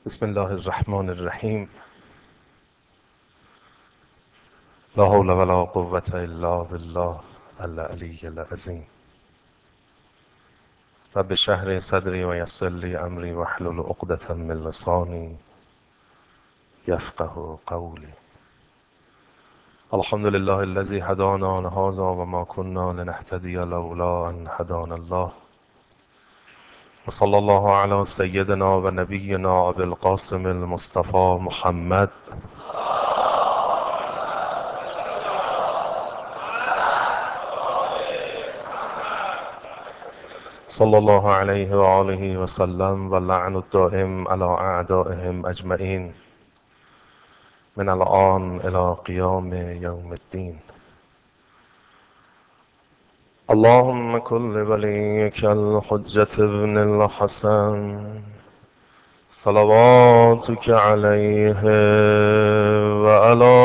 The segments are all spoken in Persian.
بسم الله الرحمن الرحیم. لا حول ولا قوة الا بالله العلی العظیم. رب اشرح صدری و یسر لی امری واحلل عقدة من لسانی یفقه قولی. الحمد لله الذی هدانا لهذا و ما كنا لنهتدی لولا ان هدانا الله. و صلی الله علی سیدنا و نبینا ابی القاسم المصطفى محمد صلی الله علیه و آله و سلم و لعن الدائم علی اعدائهم اجمعین من الآن الى قیام یوم الدین. اللهم کن لولیک الحجة ابن الحسن صلواتک علیه و علی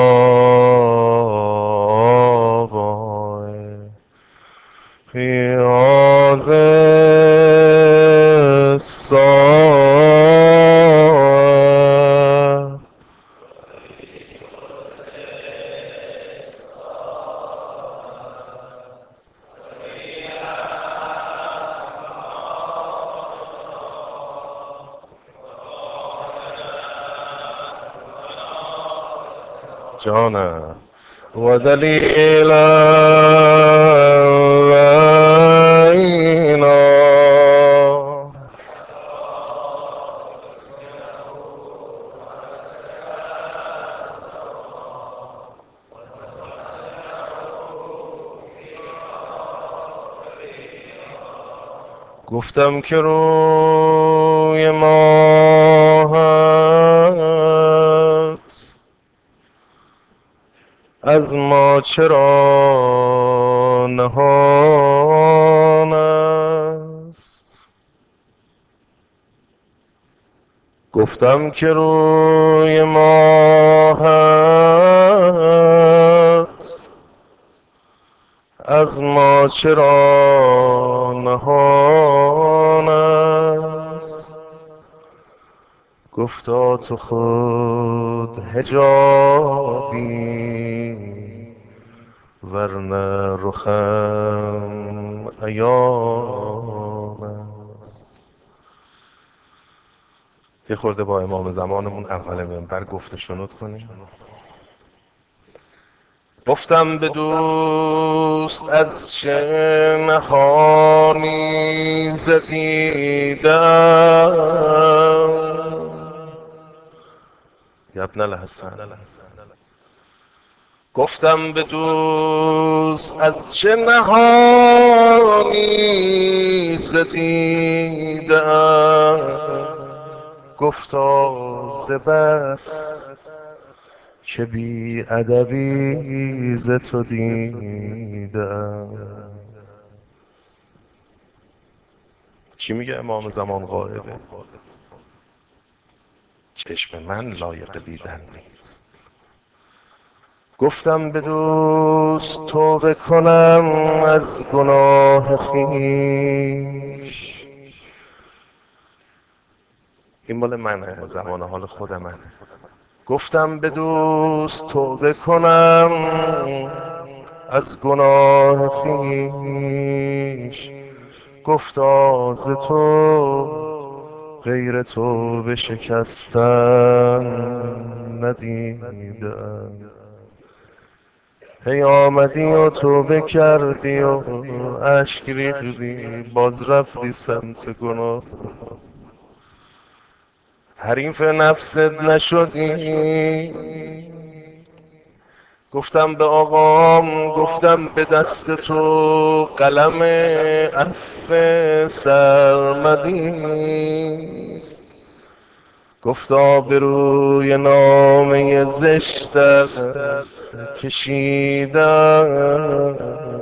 آبائه فی هذه الساعة. جانا ودليلا علينا. گفتم که روی ماهت از ما چرا نهان است. گفتم که روی ماهت از ما چرا نهان است. گفتا تو خود حجابی ورنه رخم عیان است. یه خورده با امام زمانمون اول منبر گفت و شنود کنیم. گفتم به دوست از چه نهانی زدیدم یبن الحسن. گفتم به دوست از چه نهانی زدیدم. گفتا ز بس که بی ادبی ز تو دیدم. چی میگه امام زمان غایبه؟ چشم من لایق دیدن نیست. گفتم به دوست توبه کنم از گناه خویش. این مال منه، زمان حال خود منه. گفتم به دوست توبه کنم از گناه خویش. گفتا ز تو غیر تو به شکستن ندیدم. هی آمدی و توبه کردی و اشک ریختی، باز رفتی سمت گناه. حریف نفست نشدی. گفتم به آقام، گفتم به دست تو قلم عفو سرمدیست. گفتا به روی نامه زشتت کشیدم.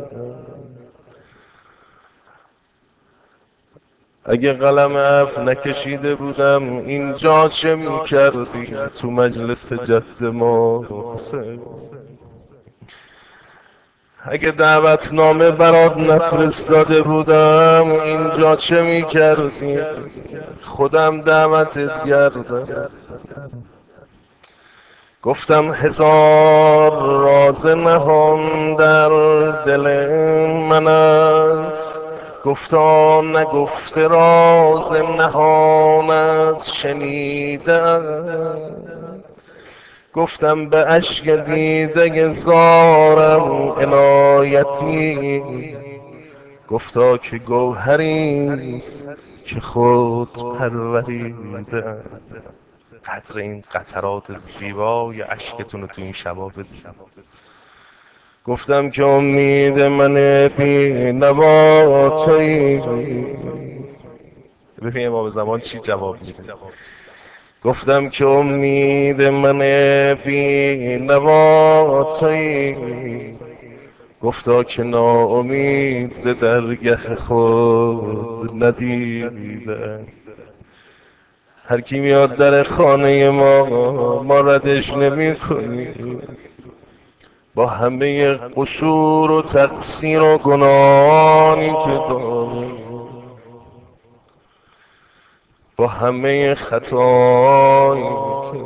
اگه قلم عفو نکشیده بودم اینجا چه میکردی تو مجلس جد ما حسین؟ اگه دعوتنامه برات نفرستاده بودم اینجا چه میکردی؟ خودم دعوتت کردم. گفتم هزار راز نهان در دل من است، گفتا نگفته راز نهانت شنیدم. گفتم به اشک دیده زارم عنایتی، گفتا که گوهریست که خود پروریده. قدر این قطرات زیبای اشکتون رو تو این شبا بدید. گفتم که امید من بی نوا تویی. ببین امام زمان چی جواب میده. گفتم که امید من بی نوا تویی، گفتا که ناامید ز درگه خود ندیده. هر کی میاد در خانه ما ردش نمی کنی. با همه قصور و تقصیر و گناهانی که داری، با همه خطایی که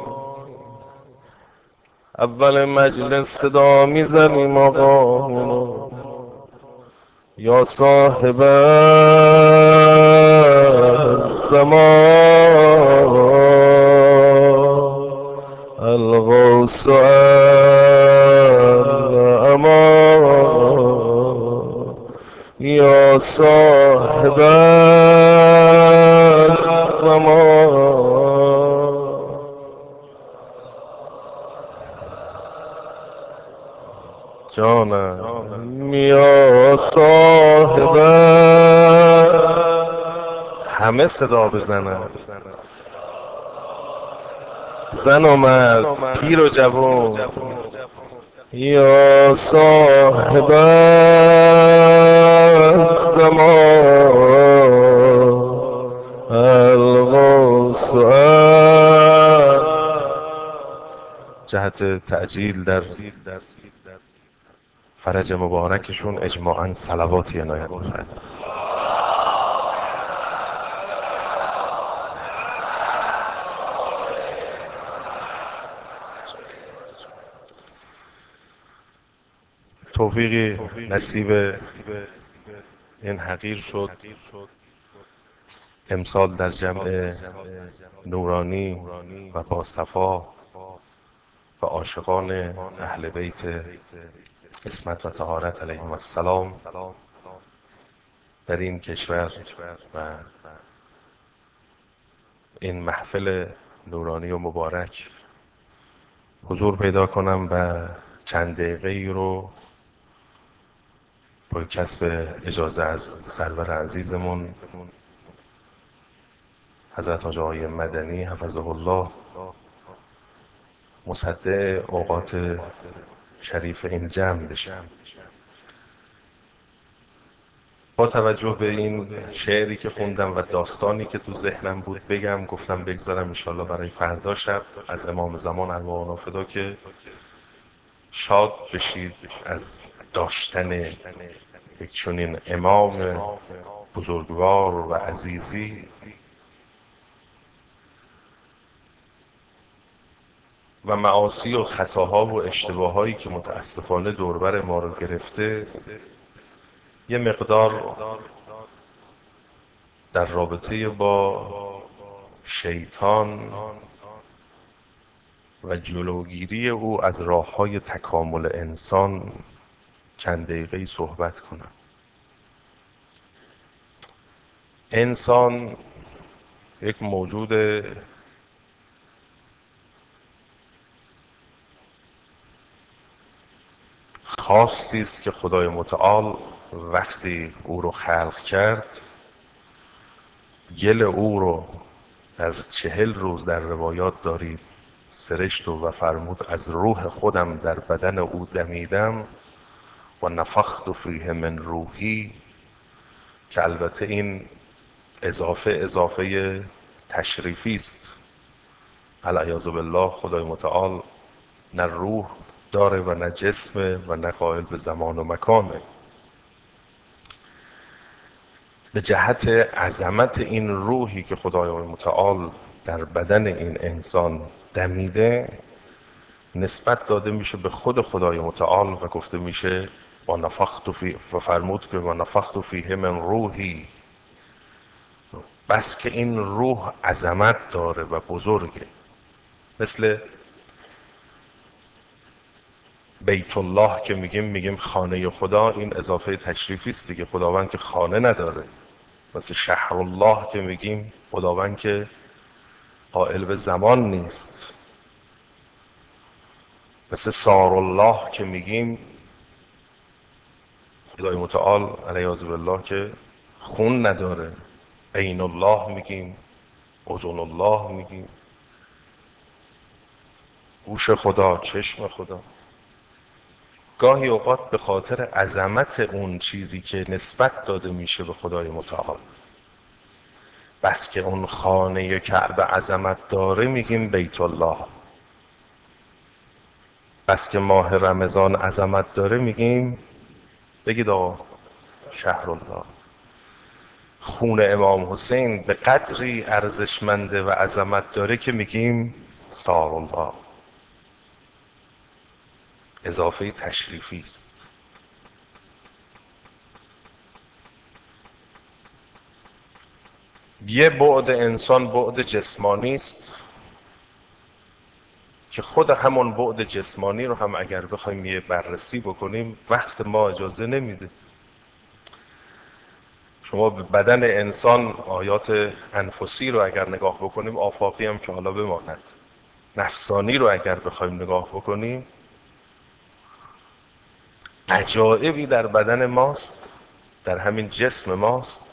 اول مجلس صدا میزنیم آقا یا صاحب الزمان الغوث الامان یا صاحب الزمان. جانم یا صاحب، همه صدا بزنن، زن و مرد، پیر و جوان. یا صاحب الزمان الغوث، جهت تعجیل در فرج مبارکشون اجماعاً صلواتی عنایت بفرمایید. توفیقی نصیب این حقیر شد امسال در جمع نورانی و باصفا و عاشقان اهل بیت عصمت و طهارت علیهم السلام در این کشور و این محفل نورانی و مبارک حضور پیدا کنم و چند دقیقه رو با کسب اجازه از سرور عزیزمون حضرت حاج آقای مدنی حفظه الله مصدع اوقات شریف این جمع بشم. با توجه به این شعری که خوندم و داستانی که تو ذهنم بود بگم، گفتم بگذارم انشالله برای فردا شب از امام زمان ارواح فدا که شاد بشید از داشتن یک چنین امام بزرگوار و عزیزی و معاصی و خطاها و اشتباهایی که متاسفانه دوربر ما رو گرفته یه مقدار در رابطه با شیطان و جلوگیری او از راه‌های تکامل انسان چند دقیقه‌ای صحبت کنم. انسان یک موجود خاصی است که خدای متعال وقتی او رو خلق کرد گل او رو در 40 روز در روایات دارید سرشت و فرمود از روح خودم در بدن او دمیدم و نفخت فیه من روحی، که البته این اضافه تشریفی است. العیاذ بالله خدای متعال نه روح داره و نه جسمه و نه قائل به زمان و مکانه. به جهت عظمت این روحی که خدای متعال در بدن این انسان دمیده نسبت داده میشه به خود خدای متعال و گفته میشه و نفخت فی و فرمود که و نفخت فیه من روحی. بس که این روح عظمت داره و بزرگه. مثل بیت الله که میگیم خانه خدا، این اضافه تشریفی است دیگه، خداوند که خانه نداره. مثل شهر الله که میگیم خداوند که قائل به زمان نیست. مثل سار الله که میگیم خدای متعال علیه بالله که خون نداره. عین الله میگیم، اذن الله میگیم، گوش خدا، چشم خدا. گاهی اوقات به خاطر عظمت اون چیزی که نسبت داده میشه به خدای متعال، بس که اون خانه کعبه عظمت داره میگیم بیت الله، بس که ماه رمضان عظمت داره میگیم بگید آقا شهر الله. خون امام حسین به قدری ارزشمنده و عظمت داره که میگیم سار الله. اضافه تشریفی است. یه بعد انسان بعد جسمانی است که خود همون بعد جسمانی رو هم اگر بخوایم یه بررسی بکنیم وقت ما اجازه نمیده. شما به بدن انسان آیات انفسی رو اگر نگاه بکنیم، آفاقی هم که حالا بماند، نفسانی رو اگر بخوایم نگاه بکنیم، عجایبی در بدن ماست، در همین جسم ماست.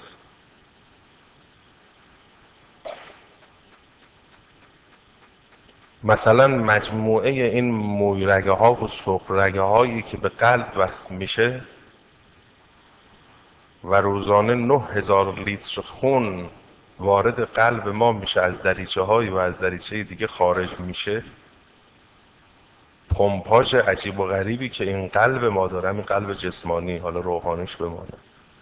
مثلا مجموعه این مویرگه ها و سغرگه هایی که به قلب وصل میشه و روزانه 9000 لیتر خون وارد قلب ما میشه، از دریچه هایی و از دریچه دیگه خارج میشه. پمپاژ عجیب و غریبی که این قلب ما داره، این قلب جسمانی، حالا روحانیش بمانه،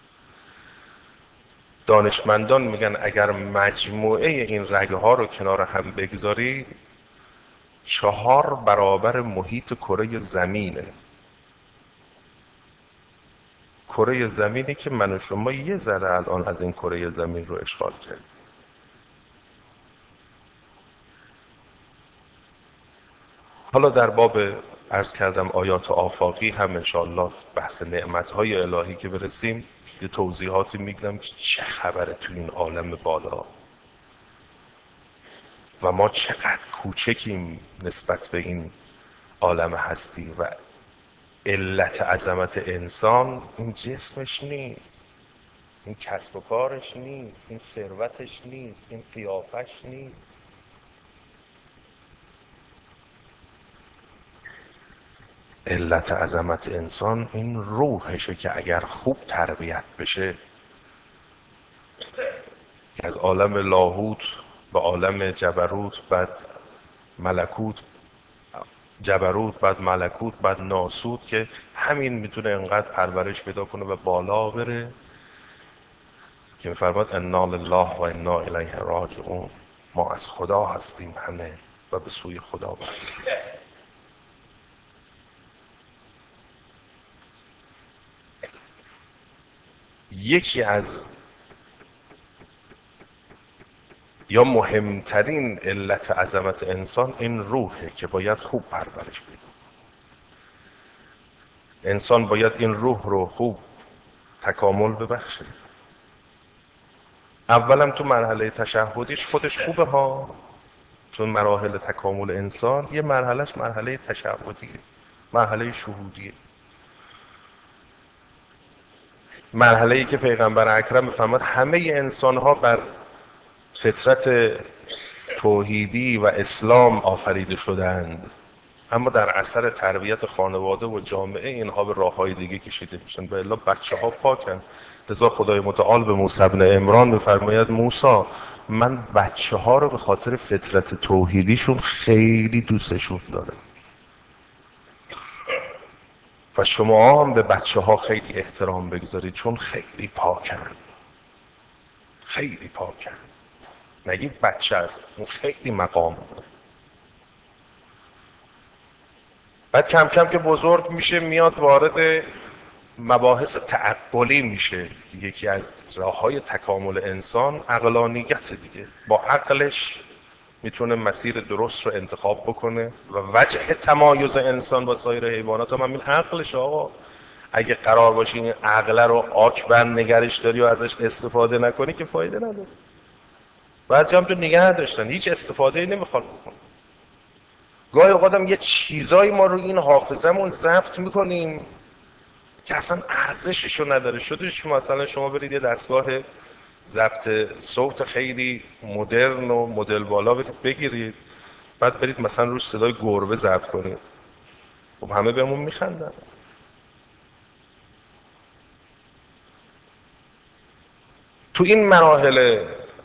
دانشمندان میگن اگر مجموعه این رگه ها رو کنار هم بگذاری 4 برابر محیط کره زمینه. کره زمینی که من و شما یه ذره الان از این کره زمین رو اشغال کردیم. حالا در باب عرض کردم آیات آفاقی هم انشاءالله بحث نعمتهای الهی که برسیم یه توضیحاتی میگم که چه خبره تو این عالم بالا و ما چقدر کوچکیم نسبت به این عالم هستی. و علت عظمت انسان این جسمش نیست، این کسب و کارش نیست، این ثروتش نیست، این قیافش نیست. علت عظمت انسان این روحشه که اگر خوب تربیت بشه که از عالم لاهوت به عالم جبروت، بعد ملکوت، جبروت بعد ملکوت بعد ناسوت، که همین میتونه انقدر پرورش پیدا کنه و بالا بره که میفرماد انا لله و انا الیه راجعون. ما از خدا هستیم همه و به سوی خدا بریم. یکی از یا مهمترین علت عظمت انسان این روحه که باید خوب پرورش بده. انسان باید این روح رو خوب تکامل ببخشه. اولم تو مرحله تشهدیش خودش خوبه ها، چون مراحل تکامل انسان یه مرحلهش مرحله تشهدیه، مرحله شهودیه، مرحله ای که پیغمبر اکرم میفرماد همه انسان ها بر فطرت توحیدی و اسلام آفریده شدند، اما در اثر تربیت خانواده و جامعه اینها به راههای دیگه کشیده میشن و الا بچه ها پاکن. لذا خدای متعال به موسی بن عمران میفرماید موسی من بچه ها رو به خاطر فطرت توحیدیشون خیلی دوستشون دارم. و شما هم به بچه ها خیلی احترام بگذارید، چون خیلی پاکن، خیلی پاکن. نگید بچه است، اون خیلی مقام داره. بعد کم کم که بزرگ میشه میاد وارد مباحث تعقلی میشه. یکی از راههای تکامل انسان عقلانیت دیگه. با عقلش میتونه مسیر درست رو انتخاب بکنه و وجه تمایز انسان با سایر حیوانات هم همین عقلش. آقا اگه قرار باشه این عقل رو آک بند نگرش داری و ازش استفاده نکنی که فایده نداره. بعضی هم تو نگه داشتن هیچ استفاده نمیخوان بکن. گاهی اوقاتم یه چیزایی ما رو این حافظمون ضبط میکنیم که اصلا ارزششو نداره. شدش مثلا شما برید یه دستگاه ضبط صوت خیلی مدرن و مدل بالا برید بگیرید، بعد برید مثلا روش صدای گربه ضبط کنید، خب همه بهمون میخندن. تو این مراحل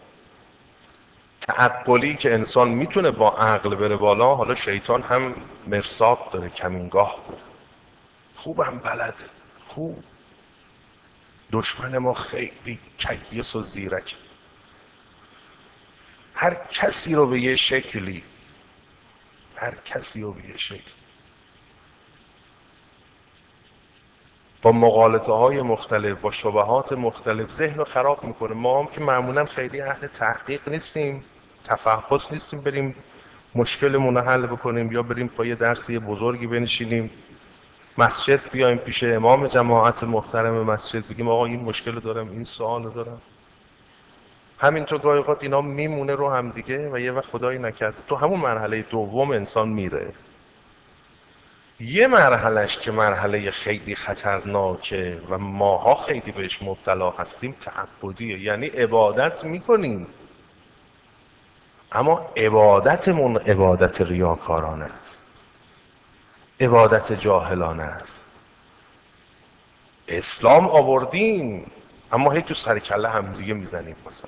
تعقلی که انسان میتونه با عقل بره بالا، حالا شیطان هم مرصاد داره، کمینگاه داره، خوبم بلده، خوب. دشمن ما خیلی کیس و زیرک، هر کسی رو به یه شکلی، هر کسی رو به یه شکل با مغالطه های مختلف، با شبهات مختلف ذهن رو خراب میکنه. ما هم که معمولا خیلی اهل تحقیق نیستیم، تفحص نیستیم، بریم مشکلمون رو حل بکنیم یا بریم پای یه درسی بزرگی بنشینیم، مسجد بیایم پیش امام جماعت محترم مسجد بگیم آقا این مشکل دارم، این سوال دارم. همینطور گاهی اوقات اینا میمونه رو هم دیگه و یه وقت خدایی نکرد تو همون مرحله دوم انسان میره. یه مرحلهش که مرحله خیلی خطرناکه و ماها خیلی بهش مبتلا هستیم، تعبدیه. یعنی عبادت میکنیم اما عبادتمون عبادت ریاکارانه است، عبادت جاهلانه است. اسلام آوردیم اما هی تو سر کله هم دیگه میزنیم. مثلا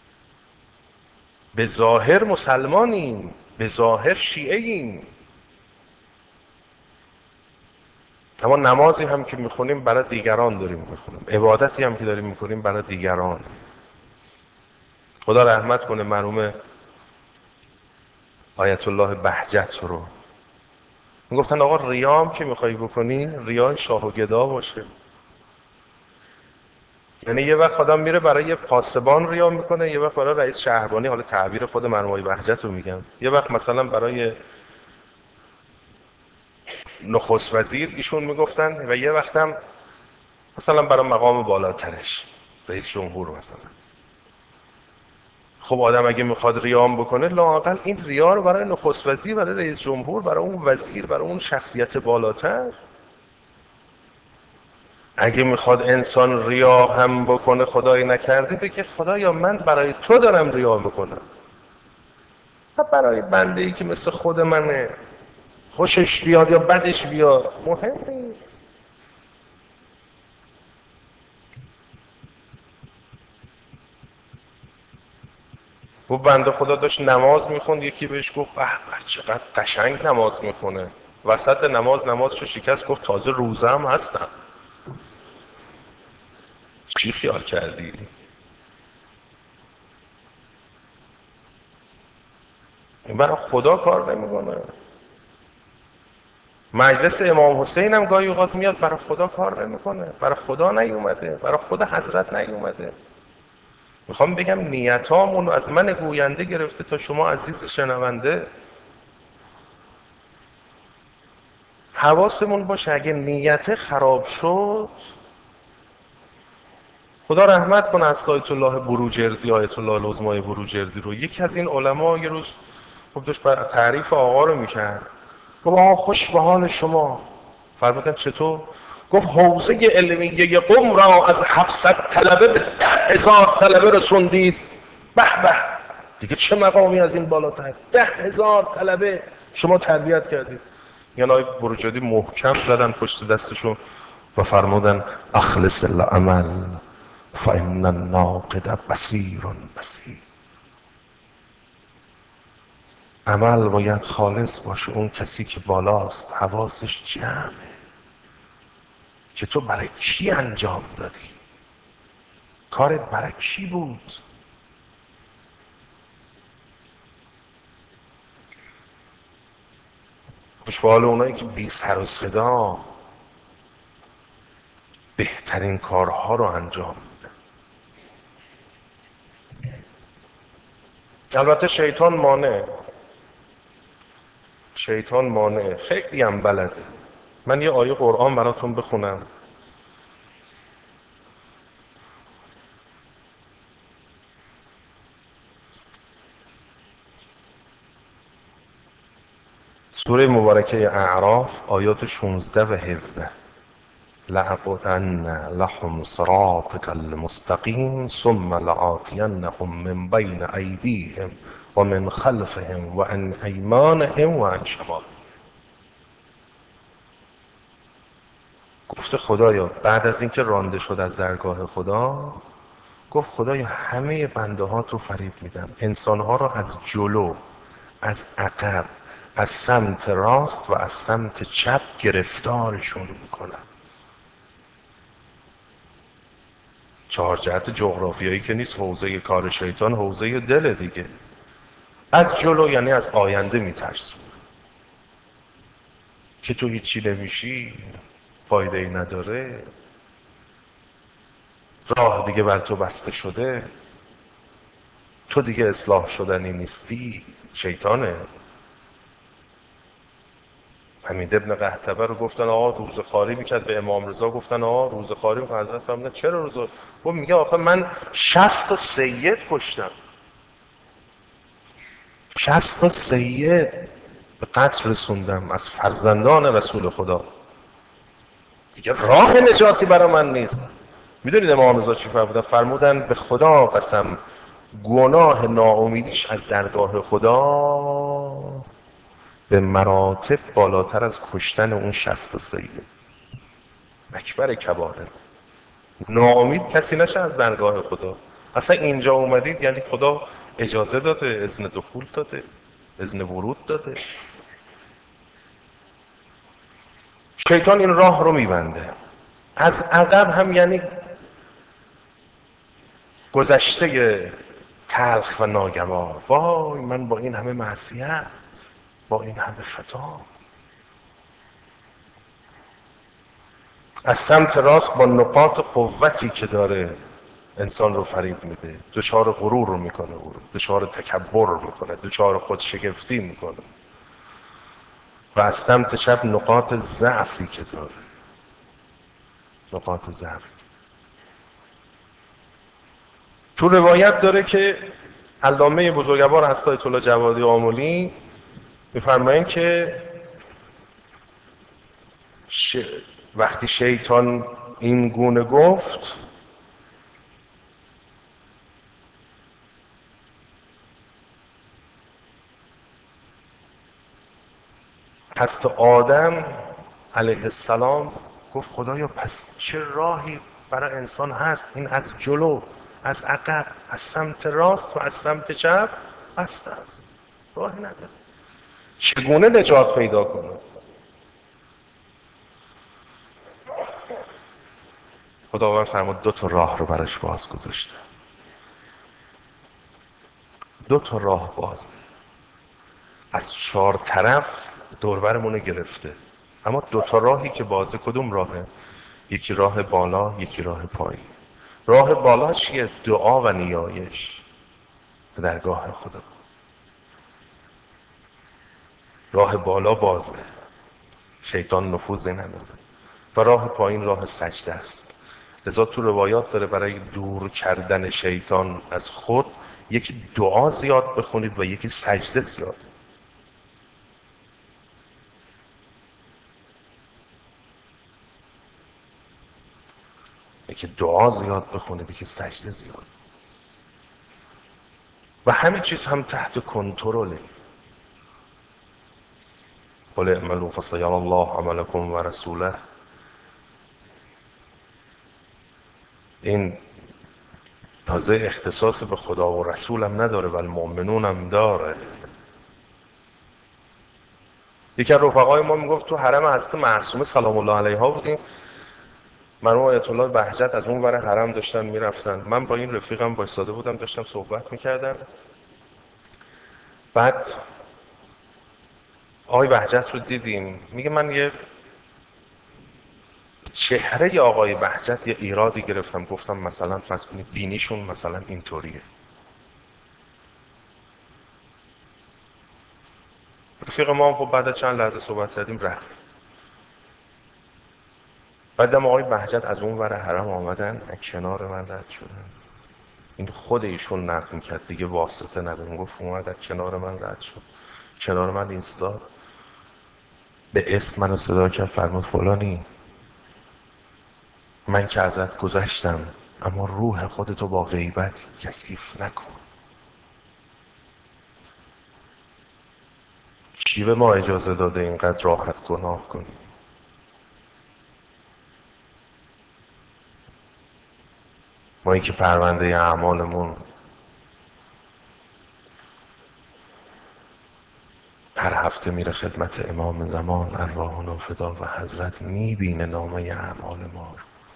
به ظاهر مسلمانیم، به ظاهر شیعه ایم، اما نمازی هم که میخونیم برای دیگران داریم میخونیم، عبادتی هم که داریم میکنیم برای دیگران. خدا رحمت کنه مرحوم آیت الله بهجت رو. میگفتن آقا ریام که میخوای بکنی ریای شاه و گدا باشه. یعنی یه وقت آدم میره برای یه پاسبان ریا میکنه، یه وقت برای رئیس شهربانی، حالا تعبیر خود مرحوم آقای بهجت رو میگم، یه وقت مثلا برای نخست وزیر ایشون میگفتن و یه وقتم مثلا برای مقام بالاترش رئیس جمهور مثلا. خب آدم اگه میخواد ریام بکنه لااقل این ریا رو برای نخست وزیر، برای رئیس جمهور، برای اون وزیر، برای اون شخصیت بالاتر. اگه میخواد انسان ریا هم بکنه خدای نکرده بگه خدایا من برای تو دارم ریا میکنم، نه برای بنده ای که مثل خود منه، خوشش بیاد یا بدش بیاد مهم نیست. و بنده خدا داشت نماز میخوند، یکی بهش گفت به به چقدر قشنگ نماز میخونه. وسط نمازشو شکست، گفت تازه روزه هم هستم. چی خیال کردی؟ این برای خدا کار نمیکنه. مجلس امام حسین هم گاهی اوقات میاد برای خدا کار نمیکنه، برای خدا نیومده، برای خدا حضرت نیومده. میخوام بگم نیتامون از من گوینده گرفته تا شما عزیز شنونده حواسمون باشه. اگه نیت خراب شد، خدا رحمت کنه از آیت الله بروجردی، آیت الله العظمای بروجردی رو. یکی از این علما یه روز خب داشت تعریف آقا رو میکرد، گفت آقا خوش به حال شما. فرمودن چطور؟ گفت حوزه علمیه قم را از 700 طلبه به 10,000 طلبه رسوندید. به به، دیگه چه مقامی از این بالاتر؟ 10,000 طلبه شما تربیت کردید. یعنی آقای بروجردی محکم زدن پشت دستشون و فرمودن اخلص العمل فان الناقد بصیر بصیر. عمل باید خالص باشه. اون کسی که بالاست حواسش جمعه. که تو برای کی انجام دادی، کارت برای کی بود. خوشبال اونایی که بی سر و صدا بهترین کارها رو انجام میدن. البته شیطان مانع خیلی هم بلده. من یه آیه قرآن براتون بخونم. سوره مبارکه اعراف آیات 16 و 17. لأقعدن لهم صراطك المستقیم ثم لآتینهم من بین ایدیهم و من خلفهم و عن ایمانهم و عن شمالهم. گفته خدایا بعد از اینکه رانده شد از درگاه خدا، گفت خدایا همه بنده هات رو فریب میدم، انسانها رو از جلو، از عقب، از سمت راست و از سمت چپ گرفتارشون میکنم. چهار جهت جغرافیایی که نیست، حوزه کار شیطان حوزه دل دیگه. از جلو یعنی از آینده میترسون که تو هیچی نمیشی، فایده ای نداره، راه دیگه بر تو بسته شده، تو دیگه اصلاح شدنی نیستی. شیطانه. حمید ابن قحطبه رو گفتن آقا روزه خواری میکرد به امام رضا، گفتن آقا روزه خواری میکرد. حضرت فرمودن چرا روزه؟ گفت میگه آخه من 60 تا سید کشتم، 60 تا سید به قتل رسوندم از فرزندان رسول خدا، دیگه راه نجاتی برای من نیست. میدونید امام رضا چی فرمودن؟ فرمودن به خدا قسم گناه ناامیدیش از درگاه خدا به مراتب بالاتر از کشتن اون 60 سید. اکبر کبائر. ناامید کسی نشه از درگاه خدا. اصلا اینجا اومدید یعنی خدا اجازه داده، اذن دخول داده، اذن ورود داده. شیطان این راه رو میبنده. از عقب هم یعنی گذشته تلخ و ناگوار. وای من با این همه معصیت، با این همه خطا. از سمت راست با نقاط قوتی که داره انسان رو فریب میده، دچار غرور رو میکنه، دچار تکبر رو میکنه، دچار خودشگفتی میکنه. و از سمت چپ نقاط ضعفی که داره، نقاط ضعفی. تو روایت داره که علامه بزرگوار هست آیت الله جوادی آملی میفرمایند که وقتی شیطان این گونه گفت، حضرت آدم علیه السلام گفت خدایا پس چه راهی برای انسان هست؟ این از جلو، از عقب، از سمت راست و از سمت چپ بسته است، راهی نداره. چگونه نجات پیدا کنه؟ خداوند فرمود 2 تا راه رو براش باز گذاشته. 2 تا راه باز، از 4 طرف دوربرمون گرفته، اما 2 تا راهی که بازه. کدوم راهه؟ یکی راه بالا، یکی راه پایین. راه بالا چیه؟ دعا و نیایش به درگاه خدا. راه بالا بازه، شیطان نفوذی نداره. و راه پایین راه سجده است. لذا تو روایات داره برای دور کردن شیطان از خود یکی دعا زیاد بخونید و یکی سجده زیاد. یکی دعا زیاد بخونید، یکی سجده زیاد. و همه چیز هم تحت کنترله. قل اعملوا فسيرى الله عملكم و رسوله. این تازه اختصاص به خدا و رسول هم نداره، ولی مؤمنون هم داره. یکی از رفقای ما میگفت تو حرم حضرت معصومه سلام الله علیها بودیم، مرحوم آیت الله بهجت از اون ور حرم داشتن میرفتن، من با این رفیقم وایساده بودم داشتم صحبت میکردم. بعد آقای بهجت رو دیدیم، میگه من یه چهره آقای بهجت یه ایرادی گرفتم، گفتم مثلا فرض کنید بینیشون مثلا اینطوریه. رفیق ما خب بعد چند لحظه صحبت کردیم رفت. بعدم آقای بهجت از اون ور حرم آمدن کنار من رد شدن. این خود ایشون نقل میکرد دیگه، واسطه ندارم، گفت اومد از کنار من رد شد، کنار من ایستاد، به اسم منو صدا کرد، فرمود فلانی من که ازت گذشتم اما روح خودتو با غیبت کثیف نکن. کی به ما اجازه داده اینقدر راحت گناه کنیم؟ ما که پرونده اعمالمون هر هفته میره خدمت امام زمان ارواحنا فدا و حضرت میبینه نامه اعمال ما.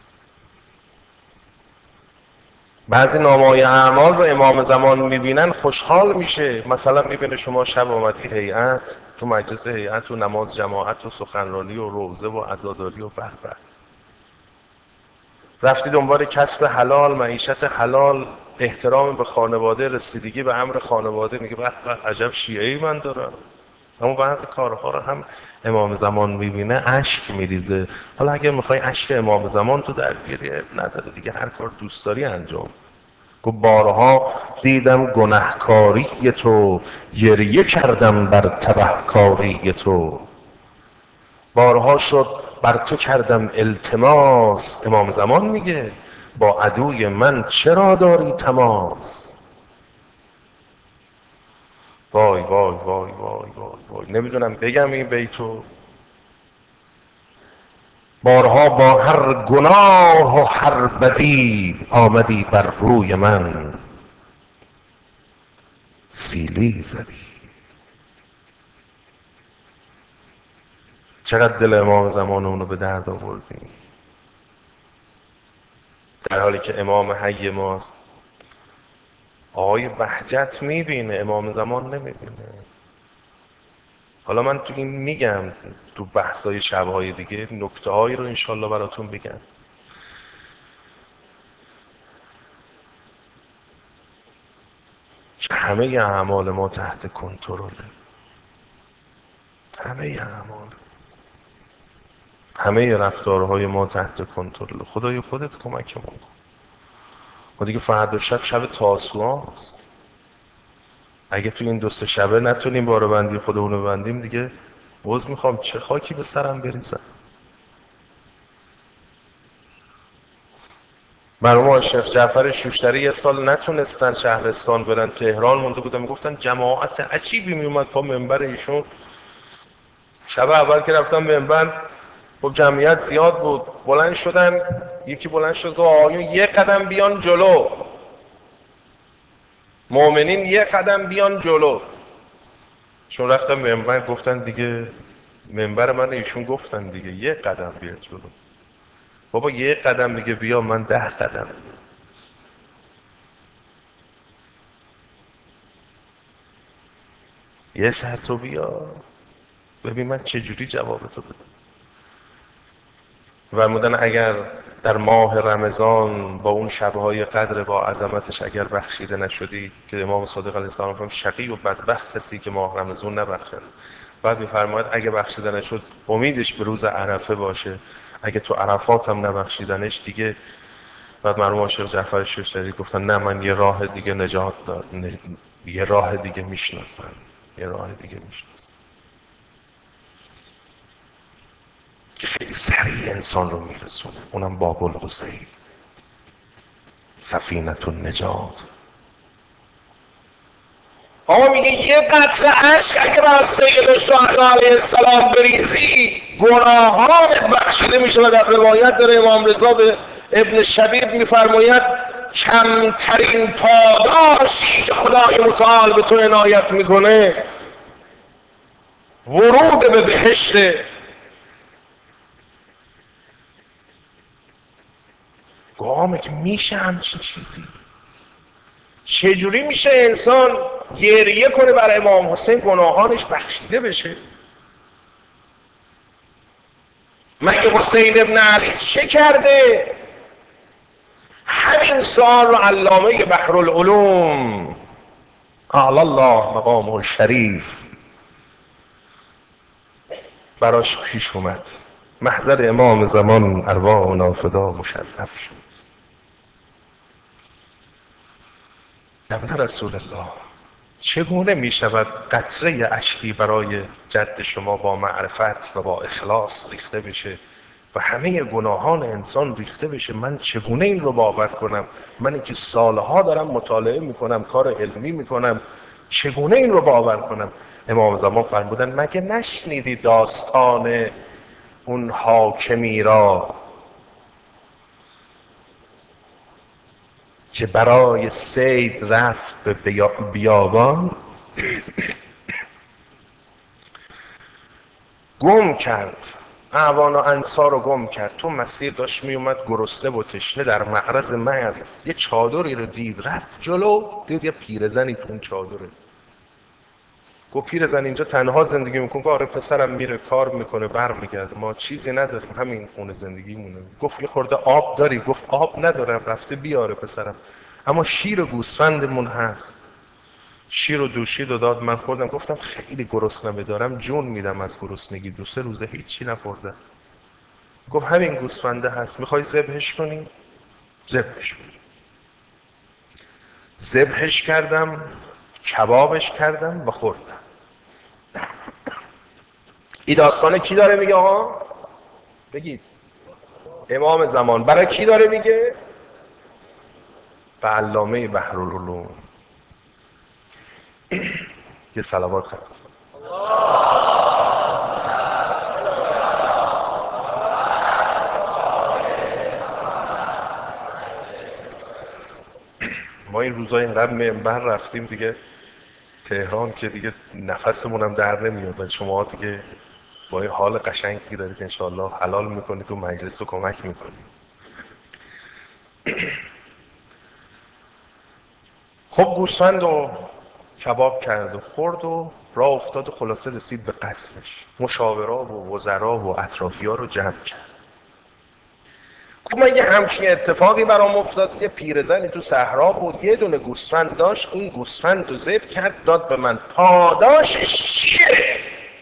بعضی نامه‌های اعمال رو امام زمان میبینن خوشحال میشه، مثلا میبینه شما شب آمدی هیئت، تو مجلس هیئت و نماز جماعت و سخنرانی و روزه و عزاداری و به به، رفتی دنبال کسب حلال، معیشت حلال، احترام به خانواده، رسیدگی به امر خانواده، میگه به به عجب شیعه‌ای من دارم. اما بعضی کارها رو هم امام زمان میبینه اشک میریزه. حالا اگر میخوای اشک امام زمان تو در بیاری نداره دیگه، هر کار دوست داری انجام. گفت بارها دیدم گنهکاری تو، گریه کردم بر تبهکاری تو، بارها شد بر تو کردم التماس. امام زمان میگه با عدوی من چرا داری تماس. وای وای وای وای وای وای، نمیدونم بگم این بیتو. بارها با هر گناه و هر بدی آمدی بر روی من سیلی زدی. چقدر دل امام زمان اونو به درد آوردیم، در حالی که امام حی ماست. آقای بهجت میبینه، امام زمان نمیبینه. حالا من تو این میگم، تو بحثای شبهای دیگه نکته هایی رو انشالله براتون بگم. که همه اعمال ما تحت کنترله، همه اعمال، همه رفتارهای ما تحت کنترل. خدای خودت کمکمون کن. ما دیگه فردا شب تاسوعاست، اگه تو این دوست شبه نتونیم بارو بندی خودمونو بندیم دیگه عذر میخوام چه خاکی به سرم بریزم. مرحوم شیخ جعفر شوشتری یه سال نتونستن شهرستان برن، تهران مونده بودن، میگفتن جماعت عجیبی میومد پا منبر ایشون. شب اول که رفتم منبر خب جمعیت زیاد بود، بلند شدن، یکی بلند شد گفت آقایون یه قدم بیان جلو، مؤمنین یه قدم بیان جلو. چون رفتم منبر گفتن دیگه منبر من ایشون گفتن دیگه یه قدم بیاد جلو. بابا یه قدم دیگه بیا، من 10 قدم. یه سر تو بیا ببین من چجوری جواب تو بدم. فرمودن اگر در ماه رمضان با اون شبهای قدر با عظمتش اگر بخشیده نشدی، که امام صادق علیه السلام فرمود شقی و بدبخت کسی که ماه رمضان نبخشد. بعد میفرماید اگه بخشیده نشد امیدش به روز عرفه باشه، اگه تو عرفات هم نبخشیدنش دیگه. بعد مرحوم شیخ جعفر شوشتری گفتن نه من یه راه دیگه نجات دارم، یه راه دیگه میشناسم، یه راه دیگه میشناسم که خیلی سریع انسان رو میرسونه، اونم باب الحسین، سفینة النجات. آقا میگه یه قطره اشک اگه بر سید الشهدا علیه السلام بریزی گناهانت بخشیده میشه. و در روایت داره امام رضا به ابن شبیب میفرماید کمترین پاداشی که خدای متعال به تو عنایت میکنه ورود به بهشت. گام که میشه همچین چیزی؟ چجوری میشه انسان گریه کنه برای امام حسین گناهانش بخشیده بشه؟ مگه حسین ابن علی چه کرده؟ همین سوال رو علامه بحرالعلوم اعلی الله مقامه الشریف براش پیش اومد. محضر امام زمان ارواحنا فدا مشرف شد. یا رسول الله، چگونه می شود قطره اشکی برای جد شما با معرفت و با اخلاص ریخته بشه و همه گناهان انسان ریخته بشه؟ من چگونه این رو باور کنم؟ من که سالها دارم مطالعه میکنم، کار علمی میکنم، چگونه این رو باور کنم؟ امام زمان فرمودن مگه نشنیدی داستان اون حاکمی را که برای صید رفت به بیابان، گم کرد، اعوان و انصار رو گم کرد، تو مسیر داشت میومد گرسنه و تشنه در معرض مرگ، یه چادری رو دید، رفت جلو، دید یه پیرزنی تو اون چادره. گفت پیرزن اینجا تنها زندگی میکنه؟ گفت آره، پسرم میره کار میکنه برمیگرده، ما چیزی نداریم، همین خونه زندگی مونه. گفت یه خورده آب داری؟ گفت آب ندارم، رفته بیاره پسرم، اما شیر و گوسفندمون هست. شیر و دوشید و داد، من خوردم. گفتم خیلی گرسنمه، دارم جون میدم از گرسنگی، 2-3 روزه هیچی نخوردم. گفت همین گوسفنده هست، میخوای ذبحش کنی؟ ذبحش کنی. ذبحش کردم، کبابش کردم و خوردم. این داستان کی داره میگه آقا؟ بگید. امام زمان. برای کی داره میگه؟ به علامه بحرالعلوم. یه صلوات خواهد. ما این روزای اینقدر منبر رفتیم دیگه تهران که دیگه نفسمون هم در نمیاد و شما دیگه با این حال قشنگی دارید انشاءالله حلال میکنید و مجلس رو کمک میکنید. خب گوسفند و کباب کرد و خورد و راه افتاد و خلاصه رسید به قصرش. مشاورا و وزرا و اطرافی‌ها رو جمع کرد. خب مگه همچین اتفاقی برام افتاد که پیرزنی تو صحرا بود، یه دونه گوسفند داشت، اون گوسفند رو ذبح کرد داد به من، پاداشش چیه؟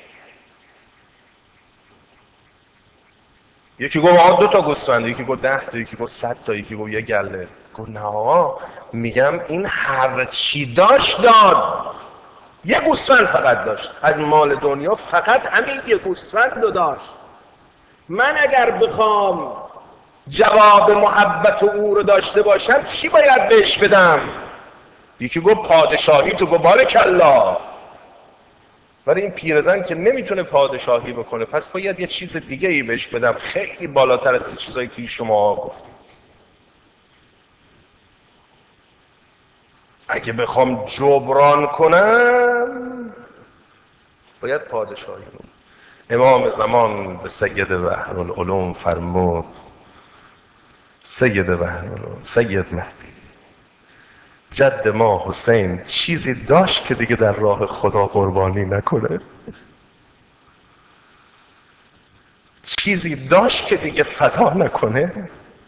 یکی گفت آقا 2 تا گوسفند، یکی گفت 10 تا، یکی گفت 100 تا، یکی گفت 1 گله. گفت نه آقا، میگم این هر چی داشت داد، یه گوسفند فقط داشت، از مال دنیا فقط همین یه گوسفند رو داشت. من اگر بخوام جواب محبت او رو داشته باشم چی باید بهش بدم؟ یکی گفت پادشاهی، تو گفت بارکالله. ولی این پیرزن که نمیتونه پادشاهی بکنه، پس باید یه چیز دیگه ای بهش بدم، خیلی بالاتر از این چیزایی که شما گفتید. اگه بخوام جبران کنم باید پادشاهی کنم. امام زمان به سید بحرالعلوم فرمود سید بحرالعلوم، سید مهدی، جد ما حسین چیزی داشت که دیگه در راه خدا قربانی نکنه؟ چیزی داشت که دیگه فدا نکنه؟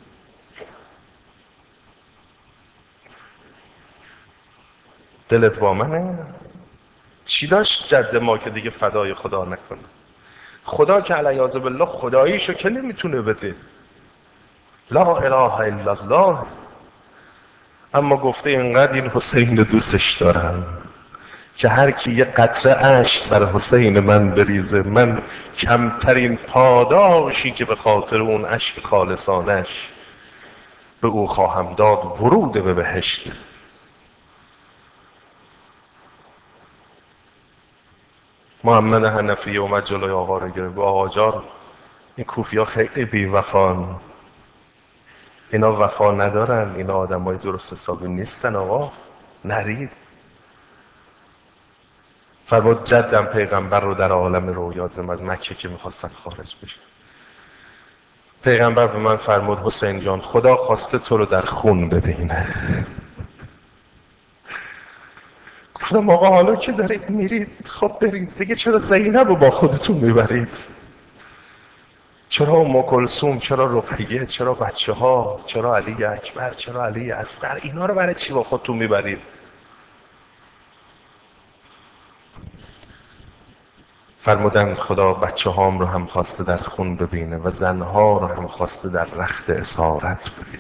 دلت با منه؟ چی داشت جد ما که دیگه فدای خدا نکنه؟ خدا که علیاذ بالله خداییشو که نمیتونه بده، لا اله الا الله، اما گفته اینقدر این حسین رو دوستش دارم که هر کی یه قطره اشک بر حسین من بریزه، من کمترین پاداشی که به خاطر اون اشک خالصانش به او خواهم داد ورود به بهشت. محمد حنفی اومد جلوی آقا رو گرفت، آقا جان این کوفی ها خیلی بی وفان، اینا وفا ندارن، اینا آدم های درست حسابی نیستن، آقا نرید. فرمود جدم پیغمبر رو در عالم رویا دیدم از مکه که میخواستن خارج بشن. پیغمبر به من فرمود حسین جان خدا خواسته تو رو در خون ببینه. گفتم آقا حالا که دارید میرید خب برید دیگه، چرا زینب رو با خودتون میبرید؟ چرا ام کلثوم، چرا رقیه، چرا بچه ها، چرا علی اکبر، چرا علی اصغر، اینا رو برای چی با خودتون میبرید؟ فرمودن خدا بچه هام رو هم خواسته در خون ببینه و زنها رو هم خواسته در رخت اسارت ببینه.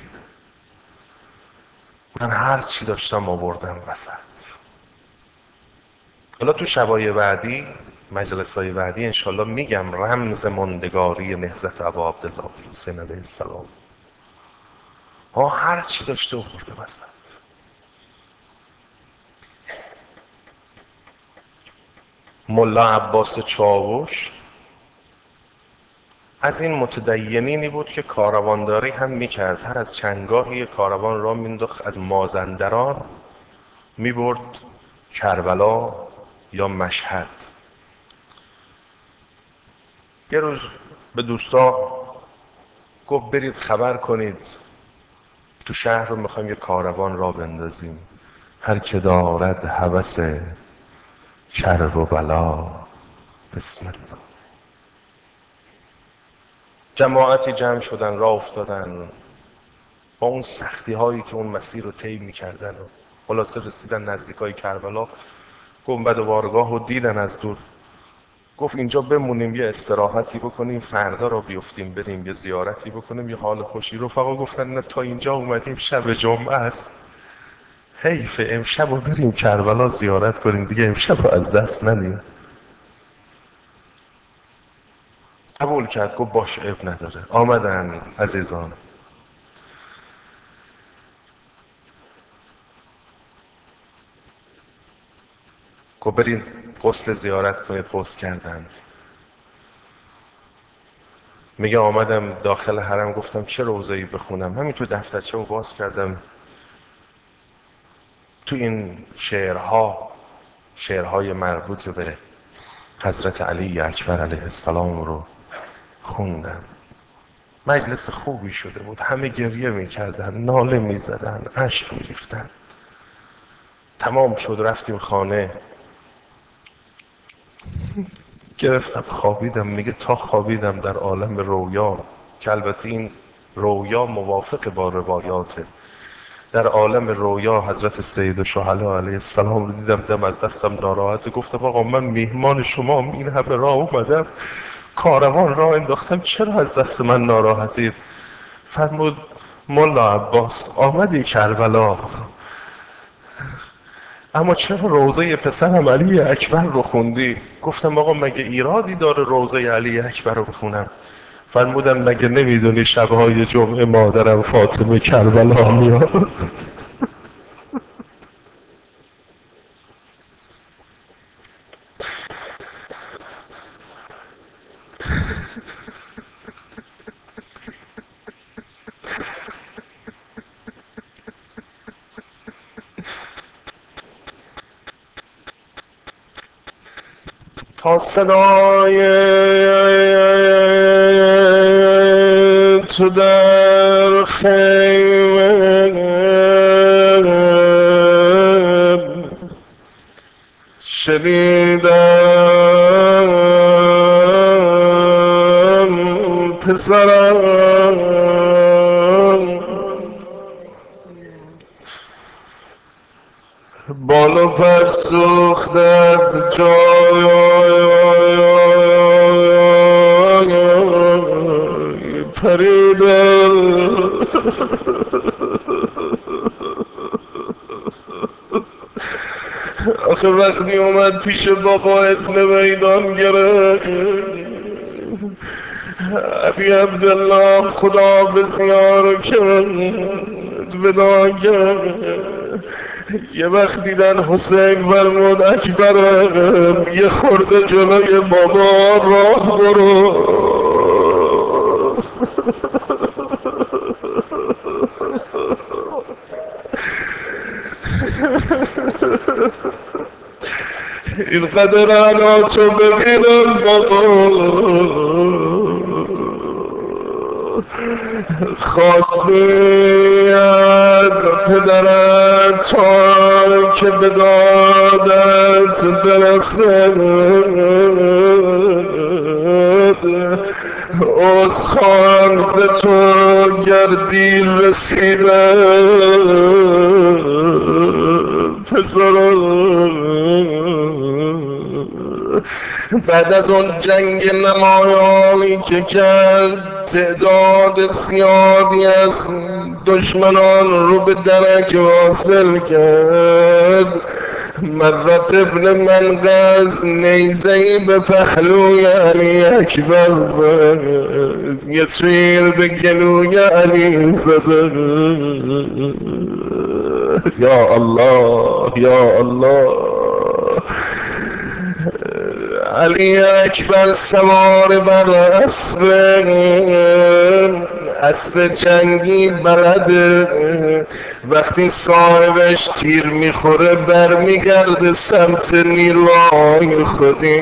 من هر چی داشتم آوردم وسط. حالا تو شبای بعدی، مجلسای بعدی انشالله میگم رمز ماندگاری نهضت ابا عبدالله حسین علیه السلام. ها هر چی داشته آورده وسط. ملا عباس چاوش از این متدینینی بود که کاروانداری هم میکرد. هر از چندگاهی کاروان را مینداخت، از مازندران میبرد کربلا یا مشهد. یه روز به دوستا گفت برید خبر کنید تو شهر رو میخوایم یه کاروان را بندازیم، هر که دارد هوس کرب و بلا بسم الله. جماعتی جمع شدن، راه افتادن با اون سختی هایی که اون مسیر رو طی میکردن و خلاصه رسیدن نزدیکای کربلا. گنبد بارگاه رو دیدن از دور. گفت اینجا بمونیم یه استراحتی بکنیم، فردا رو بیفتیم بریم یه زیارتی بکنیم یه حال خوشی. رفقا گفتن نه تا اینجا اومدیم شب جمعه است، حیفه امشب رو بریم کربلا زیارت کنیم دیگه، امشب رو از دست ندیم. قبول کرد، گفت باش اب نداره. آمدن عزیزان، گفت برید غسل زیارت کنید. غسل کردن. میگه آمدم داخل حرم، گفتم چه روضه‌ای بخونم. همین تو دفترچه رو باز کردم، تو این شعرهای مربوط به حضرت علی اکبر علیه السلام رو خوندم. مجلس خوبی شده بود، همه گریه میکردن، ناله میزدن، اشک میریختن. تمام شد، رفتیم خانه. گرفتم خوابیدم. میگه تا خوابیدم در عالم رویا، که البته این رویا موافق با روایاته، در عالم رویا حضرت سید الشهدا علیه السلام رو دیدم. دم از دستم ناراحته. گفتم آقا من میهمان شما این همه راه اومدم، کاروان راه انداختم، چرا از دست من ناراحتید؟ فرمود ملا عباس آمدی کربلا، اما چرا روضه پسرم علی اکبر رو خوندی؟ گفتم آقا مگه ایرادی داره روضه علی اکبر رو بخونم؟ فرمودن مگه نمیدونی شبهای جمعه مادرم فاطمه کربلا میاد؟ تا صدای تو در خیمه شنیدم پسرم بالا پر سوخت از جای پریده. آخه وقتی اومد پیش بابا اسم میدان گرفت، ابی عبدالله خدا بسیار کرد ودا کرد. یه وقت دیدن حسین فرمود اکبرم یه خورده جلوی بابا راه برو. اینقدر علا ببینم بابا خواستی از پدرت تا که به دادت برسه عذرخوان ز تو گردی رسیده پسرم. بعد از اون جنگ نمایانی که کرد تعداد زیادی از دشمنان رو به درک واصل کرد. مرت ابن منقذ نیزهی به پهلوی علی اکبر زد، یه تیر به گلوی علی زد. یا الله یا الله. علی اکبر سوار بر اسب جنگی بلده، وقتی صاحبش تیر میخوره برمیگرده سمت نیروهای خودی.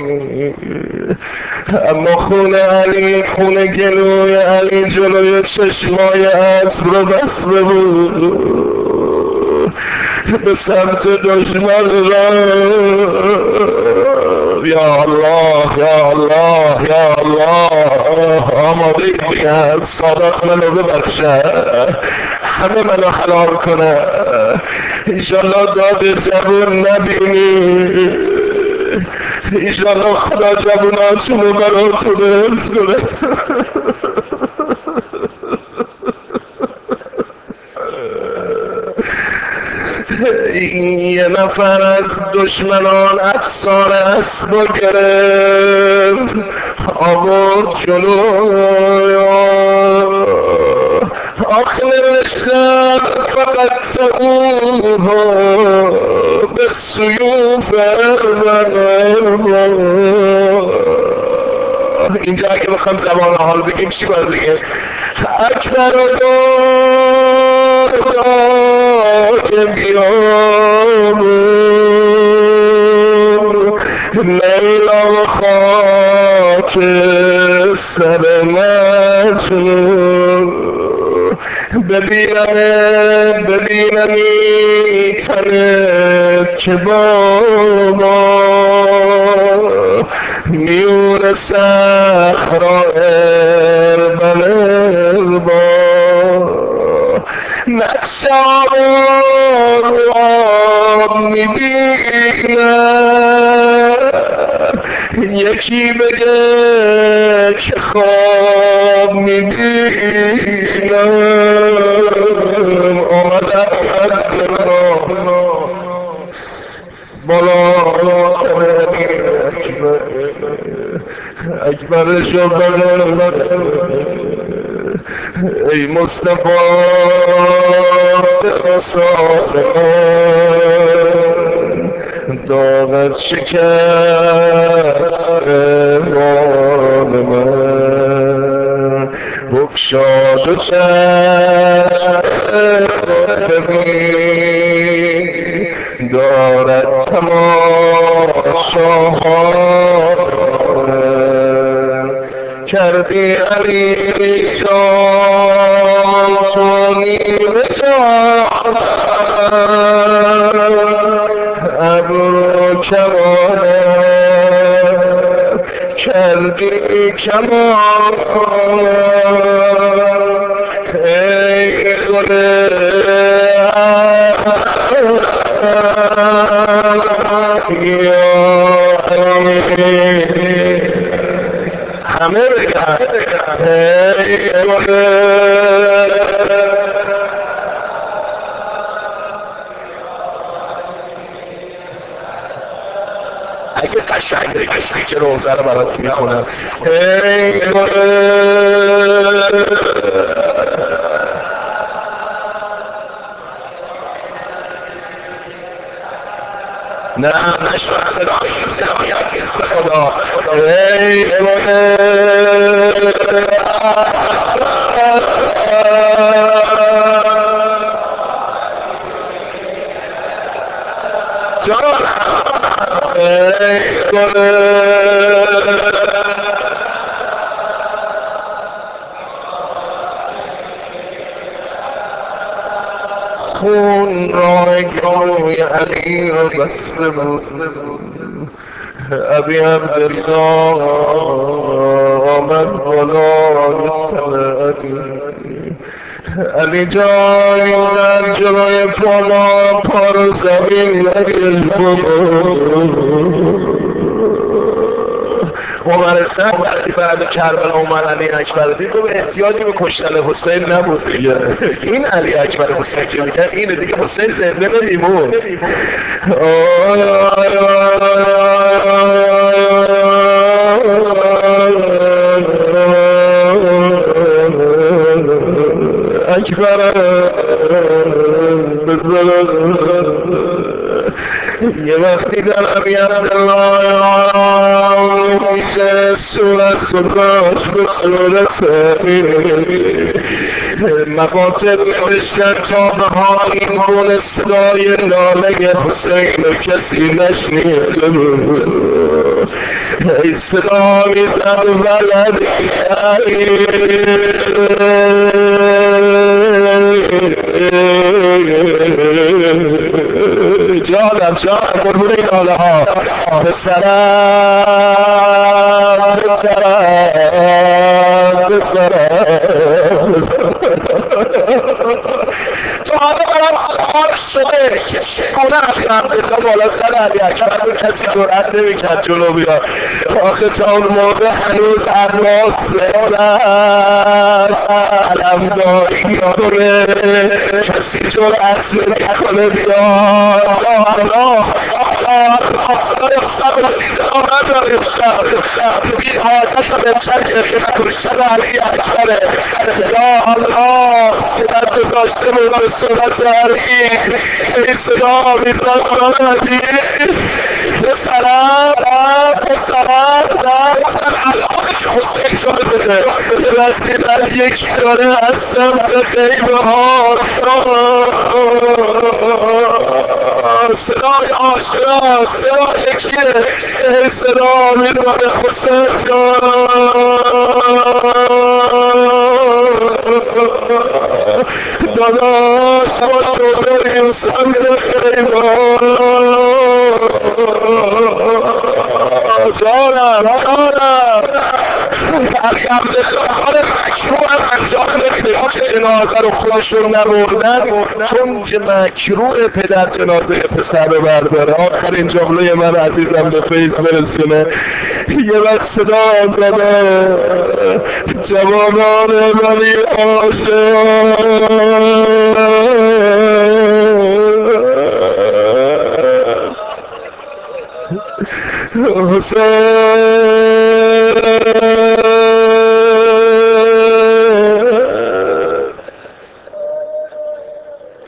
اما خون علی، خون گلوی علی جلوی چشمای اسب رو بسته بود، به سمت دشمن را. یا الله یا الله یا الله. آماده بگم سادات منو ببخشه، همه منو حلال کنه، انشالله داد جوون نبینی، انشالله خدا جووناتونو براتون حفظ کنه. یه نفر از دشمنان افسار اسب گرفت آورد جلو، آخه نوشتن فقط او به سیوف اینجا اگه بخوام زبان حال بگیم چی باید بگیم؟ اکبر که بیام لیلا و خاک سر مجنون، ببینمی تنت که بابا میون صحرا اربا نقش رو آب میبینم، یکی بگه که خواب میبینم. آمدم بالا سر اکبر شو ای مصطفی رسالت داغت شکست بال من، بگشاد و چشم ببین دارد تماشا. کردی علی جان تو نیمه جان، ابرو کمانم کردی کمان. ای گل همه بگن ای گل اگه قشنگ بگشتی که روزه رو برات میکنم. ای گل نه نشون صدای جمعیت اسم خدا. ای گل جان ای گل خون راه گروی علی رو بسته بود. ابی عبدالله آمد بالای سر علی جان اینقدر جلوی پانا پا رو زمین نگل عمر سعد وقتی فرد کربلا اومد علی اکبر دید گفت احتیاجی به کشتن حسین نبود دیگه، این علی اکبر حسین که میگن اینه دیگه، حسین زنده نمیمون. اکبر بزرگ یه وقتی در ابی عبدالله میشه صورت گذاشت به صورت مقاطب نوشتن تا به حال این گونه صدای ناله حسین کسی نشنیده بود. ای صدا میزد ولدی جانم قربون این ناله ها پسرم تو حالا برم سوار شده چونه ابی عبدالله بالا سر علی اکبر رو کسی جرأت نمیکرد جلو بیاد. آخه تا اون موقع هنوز عباس زنده است، علمداری کنه، کسی جرأت نمیکنه بیاد. الله خدایا صبر عزیزا نداره بی حاجت بهتر که کشتن علی اکبره. یا الله صورت گذاشته بود به صورت علی، این صدا میزن ولدی پسرم حسین جان بده. یه وقتی من یکی داره از سمت خیمه ها صدای آشنا صدا یکیه، صدا میداره حسین داداش ما شو بریم سمت خیمه جانم علی عبدالله کار مکروه هم انجام نمیده که جنازه رو خودشون نبردن، چون که مکروه پدر جنازه پسر رو برداره. آخرین جمله من عزیزم به فیض برسونه. یه وقت صدا زده جوانان ولی عاشق حسین